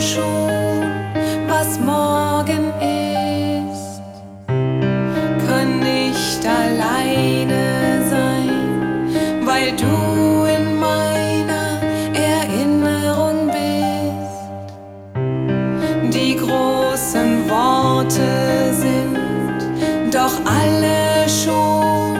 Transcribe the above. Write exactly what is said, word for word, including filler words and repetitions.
schon, was morgen ist, kann nicht alleine sein, weil du in meiner Erinnerung bist. Die großen Worte sind doch all